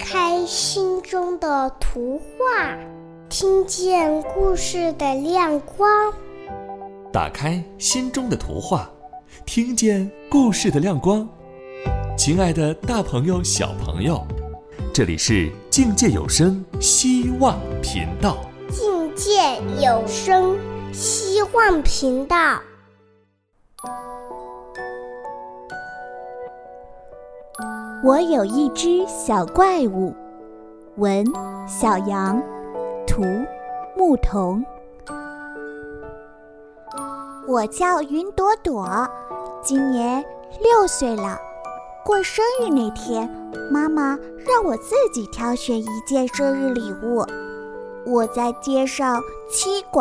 开心中的图画，听见故事的亮光。 打开心中的图画，听见故事的亮光。亲爱的大朋友小朋友，这里是境界有声希望频道。 境界有声希望频道。 我有一只小怪物，文小羊，图牧童。我叫云朵朵，今年6岁了。过生日那天，妈妈让我自己挑选一件生日礼物。我在街上7拐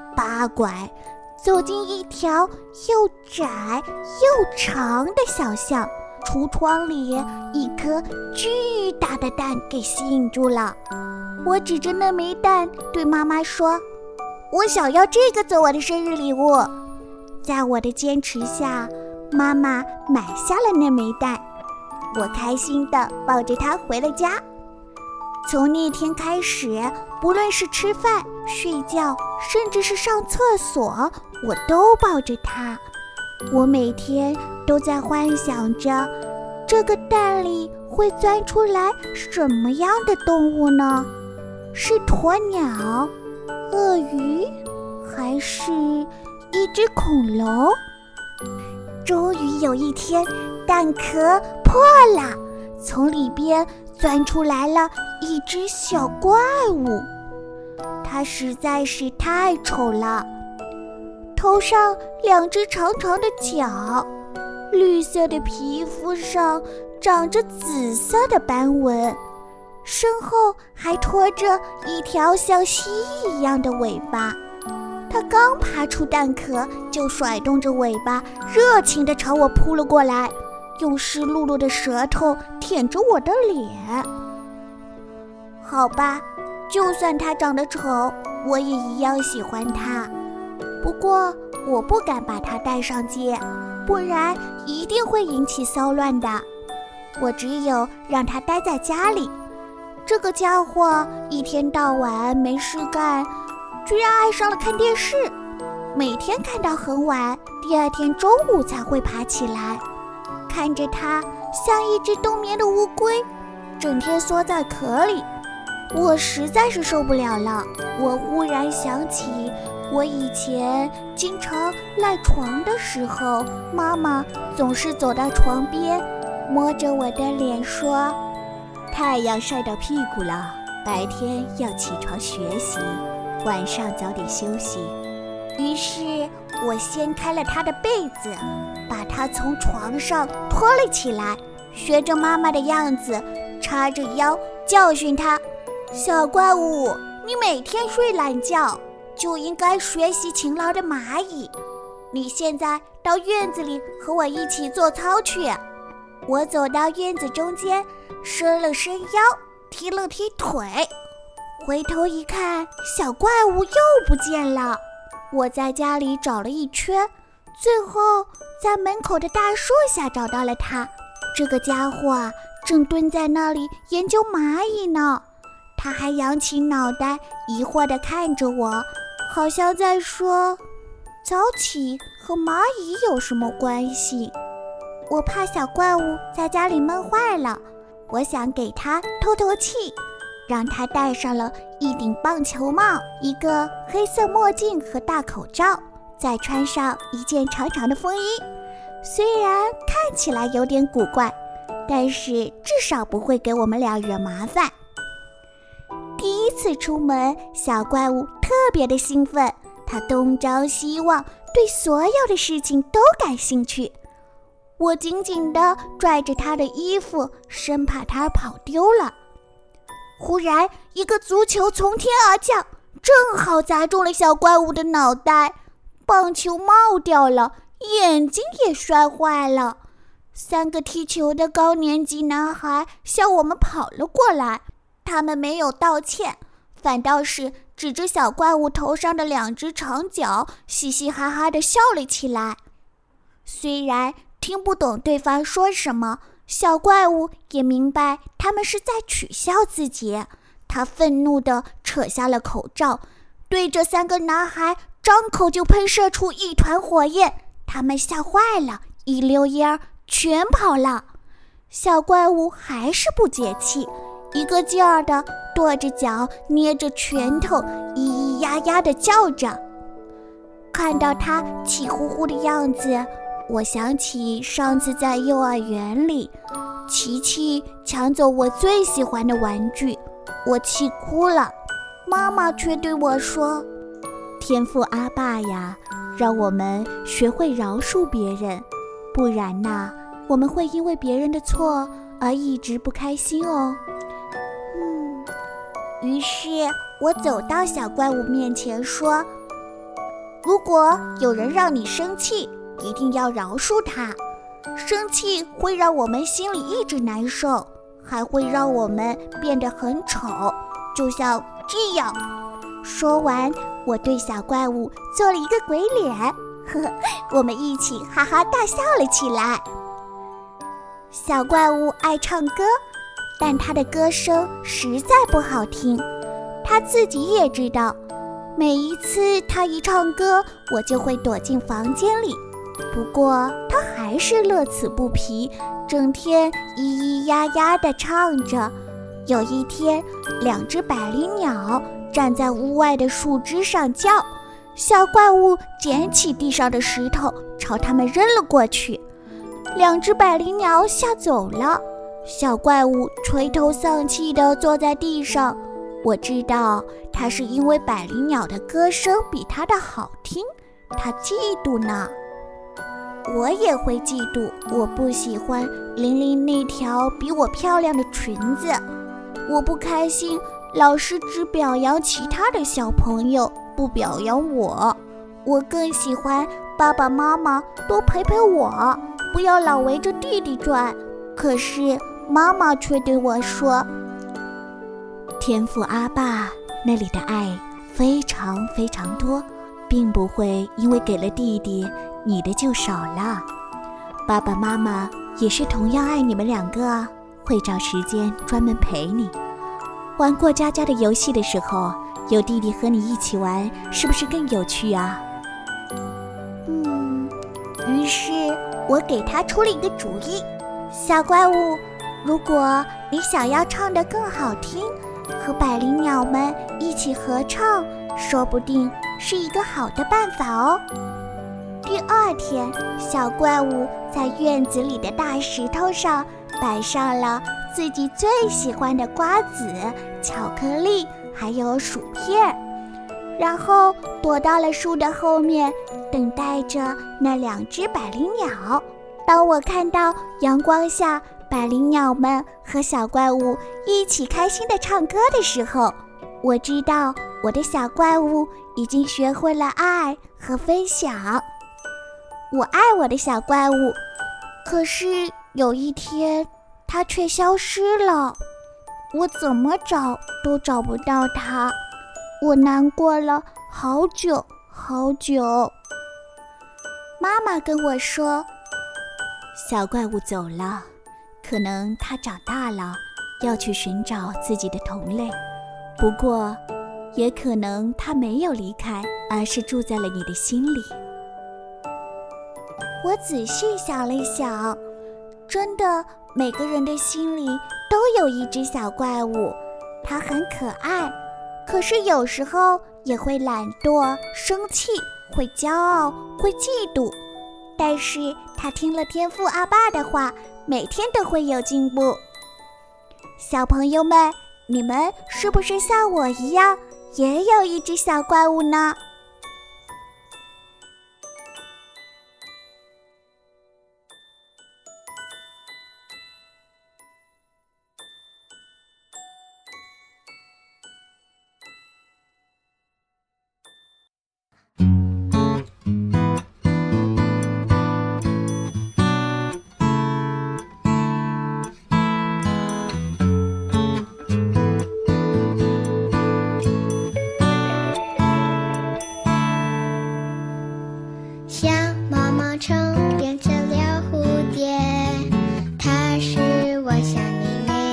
8拐，走进一条又窄又长的小巷，橱窗里一颗巨大的蛋给吸引住了。我指着那枚蛋对妈妈说，我想要这个做我的生日礼物。在我的坚持下，妈妈买下了那枚蛋。我开心地抱着它回了家。从那天开始，不论是吃饭、睡觉，甚至是上厕所，我都抱着它。我每天都在幻想着，这个蛋里会钻出来什么样的动物呢？是鸵鸟、鳄鱼，还是一只恐龙？终于有一天，蛋壳破了，从里边钻出来了一只小怪物。它实在是太丑了，头上2只长长的角，绿色的皮肤上长着紫色的斑纹，身后还拖着一条像蜥蜴一样的尾巴。它刚爬出蛋壳，就甩动着尾巴，热情地朝我扑了过来，用湿漉漉的舌头舔着我的脸。好吧，就算它长得丑，我也一样喜欢它。不过我不敢把它带上街，不然一定会引起骚乱的。我只有让它待在家里。这个家伙一天到晚没事干，居然爱上了看电视，每天看到很晚，第二天中午才会爬起来。看着它像一只冬眠的乌龟，整天缩在壳里，我实在是受不了了。我忽然想起，我以前经常赖床的时候，妈妈总是走到床边，摸着我的脸说，太阳晒到屁股了，白天要起床学习，晚上早点休息。于是我掀开了她的被子，把她从床上拖了起来，学着妈妈的样子，叉着腰教训她，小怪物，你每天睡懒觉，就应该学习勤劳的蚂蚁。你现在到院子里和我一起做操去。我走到院子中间，伸了伸腰，踢了踢腿，回头一看，小怪物又不见了。我在家里找了一圈，最后在门口的大树下找到了它。这个家伙啊，正蹲在那里研究蚂蚁呢。他还扬起脑袋，疑惑地看着我，好像在说，早起和蚂蚁有什么关系？我怕小怪物在家里闷坏了，我想给他透透气，让他戴上了一顶棒球帽，一个黑色墨镜和大口罩，再穿上一件长长的风衣。虽然看起来有点古怪，但是至少不会给我们俩惹麻烦。第一次出门，小怪物特别的兴奋，他东张西望，对所有的事情都感兴趣。我紧紧地拽着他的衣服，生怕他跑丢了。忽然，一个足球从天而降，正好砸中了小怪物的脑袋，棒球帽掉了，眼睛也摔坏了。3个踢球的高年级男孩向我们跑了过来，他们没有道歉，反倒是指着小怪物头上的2只长角，嘻嘻哈哈地笑了起来。虽然听不懂对方说什么， 小怪物也明白他们是在取笑自己，他愤怒地扯下了口罩，对着3个男孩张口就喷射出一团火焰，他们吓坏了，一溜烟儿全跑了。小怪物还是不解气，一个劲儿地跺着脚，捏着拳头，咿咿呀呀地叫着。看到他气呼呼的样子，我想起上次在幼儿园里，琪琪抢走我最喜欢的玩具，我气哭了。妈妈却对我说： 天父阿爸呀，让我们学会饶恕别人，不然呐，我们会因为别人的错而一直不开心哦。 于是我走到小怪物面前说：如果有人让你生气，一定要饶恕他。生气会让我们心里一直难受，还会让我们变得很丑，就像这样。说完，我对小怪物做了一个鬼脸，我们一起哈哈大笑了起来。小怪物爱唱歌，但他的歌声实在不好听，他自己也知道。每一次他一唱歌，我就会躲进房间里。不过他还是乐此不疲，整天咿咿呀呀地唱着。有一天，2只百灵鸟站在屋外的树枝上叫，小怪物捡起地上的石头朝它们扔了过去。2只百灵鸟吓走了，小怪物垂头丧气地坐在地上。我知道他是因为百灵鸟的歌声比他的好听，他嫉妒呢。我也会嫉妒，我不喜欢玲玲那条比我漂亮的裙子。我不开心，老师只表扬其他的小朋友，不表扬我。我更喜欢爸爸妈妈多陪陪我，不要老围着弟弟转。可是妈妈却对我说： 天父阿爸那里的爱非常非常多，并不会因为给了弟弟，你的就少了。爸爸妈妈也是同样爱你们2个啊，会找时间专门陪你。玩过家家的游戏的时候，有弟弟和你一起玩，是不是更有趣啊？ 于是我给他出了一个主意：小怪物，如果你想要唱得更好听，和百灵鸟们一起合唱，说不定是一个好的办法哦。第2天，小怪物在院子里的大石头上摆上了自己最喜欢的瓜子、巧克力还有薯片，然后躲到了树的后面，等待着那2只百灵鸟。当我看到阳光下百灵鸟们和小怪物一起开心地唱歌的时候，我知道我的小怪物已经学会了爱和分享。我爱我的小怪物，可是有一天它却消失了，我怎么找都找不到它，我难过了好久好久。妈妈跟我说， 小怪物走了，可能他长大了，要去寻找自己的同类。不过，也可能他没有离开，而是住在了你的心里。 我仔细想了想，真的，每个人的心里都有一只小怪物，它很可爱，可是有时候也会懒惰、生气，会骄傲，会嫉妒。但是它听了天父阿爸的话，每天都会有进步。小朋友们，你们是不是像我一样，也有一只小怪物呢？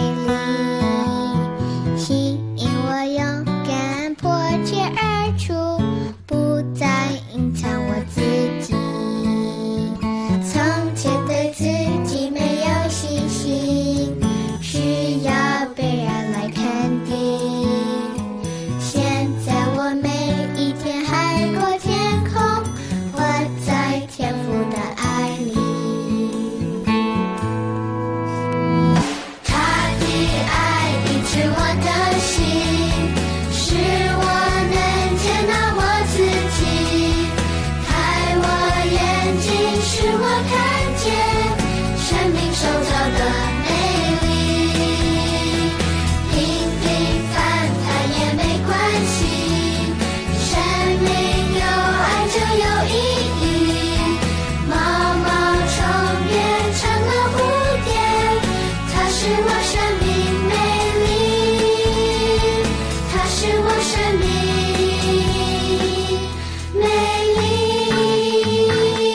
丽，吸引我勇敢破茧而出，不再隐藏我自己。从前对自己没有信心，需要别人来肯定。现在我每一天海阔天空，活在天父的爱里。他的爱医治我的心，使我能见到我自己，开我眼睛，使我看见生命受造的美丽。平平凡凡也没关系，生命有爱就有意义。毛毛虫变成了蝴蝶，它使我生命美丽，它使我生命美丽。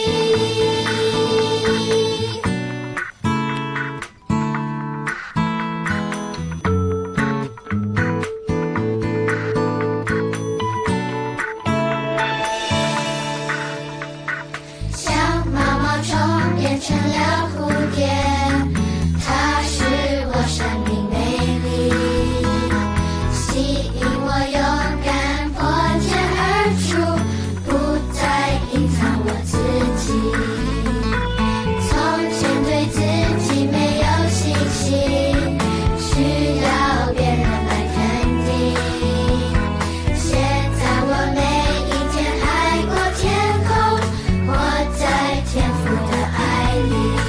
像毛毛虫变成了蝴蝶，它使我生命美丽，吸引我勇敢破茧而出，不再隐藏我自己。从前对自己没有信心，需要别人来肯定。现在我每一天海阔天空，活在天父的爱里。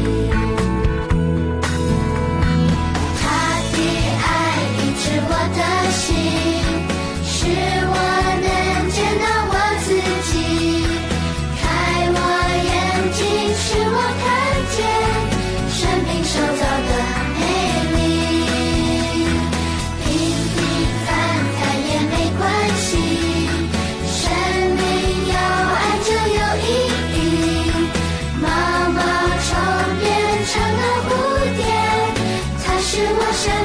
他的爱医治我的心，使我能见到我自己，开我眼睛，使我看见生命受造的美丽。平平凡凡也没关系，生命有爱就有意义。毛毛虫变成了蝴蝶，它使我生